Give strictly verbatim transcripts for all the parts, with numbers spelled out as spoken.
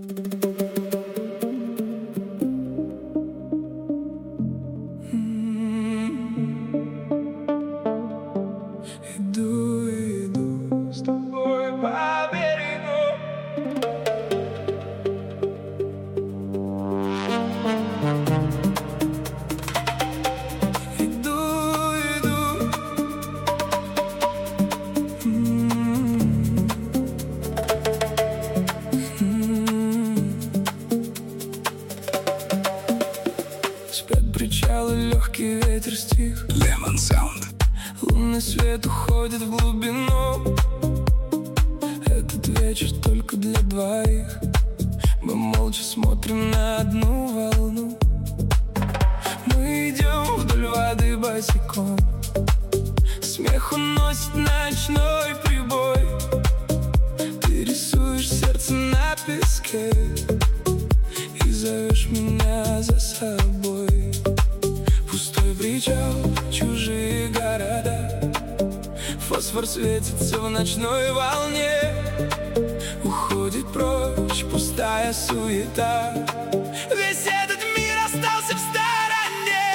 Иду, иду с тобой по берегу. Иду, иду. М-м-м. М-м-м. Спят причалы, легкий ветер стих. Lemon Sound. Лунный свет уходит в глубину. Этот вечер только для двоих. Мы молча смотрим на одну волну. Мы идем вдоль воды босиком. Смех уносит ночной прибой. Ты рисуешь сердце на песке и зовешь меня за собой. Пустой причал, чужие города. Фосфор светится в ночной волне. Уходит прочь пустая суета. Весь этот мир остался в стороне.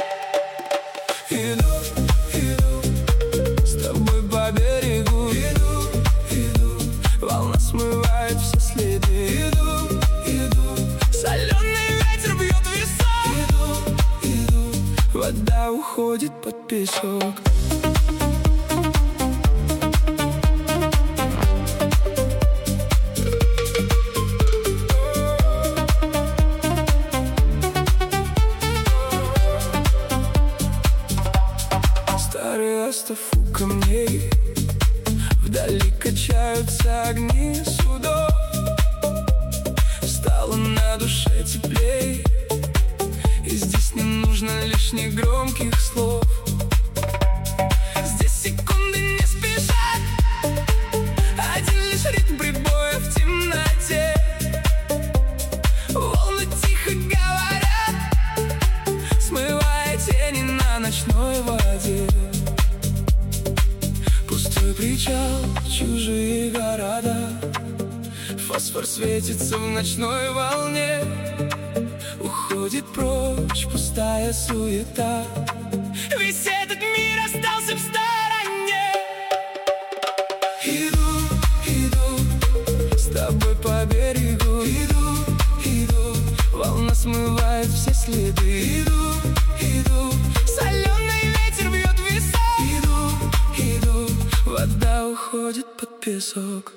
Иду, иду с тобой по берегу. Иду, иду, волна смывает все следы. Иду, иду, соленый ветер бьет в висок. Иду, иду, вода уходит под песок. Старый остров у камней. Вдали качаются огни судов. Стало на душе теплей. И здесь не нужно лишних громких слов. Здесь секунды не спешат. Один лишь ритм прибоя в темноте. Волны тихо говорят, смывая тени на ночной воде. Пустой причал, чужие города. Фосфор светится в ночной волне. Уходит прочь пустая суета. Весь этот мир остался в стороне. Иду, иду с тобой по берегу. Иду, иду, волна смывает все следы. Иду, иду, соленый ветер бьет в висок. Иду, иду, вода уходит под песок.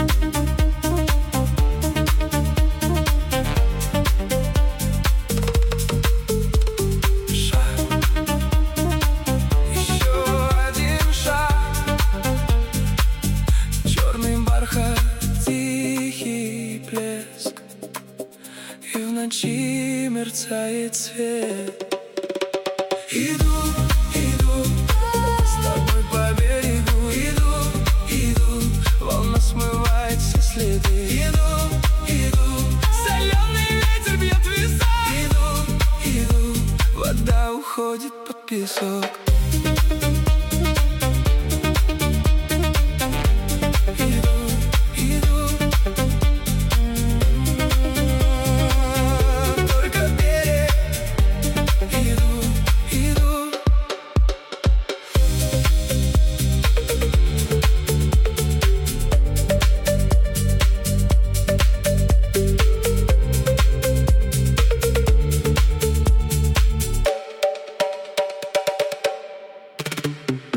Тихий плеск, и в ночи мерцает свет. Иду, иду с тобой по берегу. Иду, иду, волна смывает все следы. Иду, иду, соленый ветер бьет в висок. Иду, иду, вода уходит под песок. Thank you.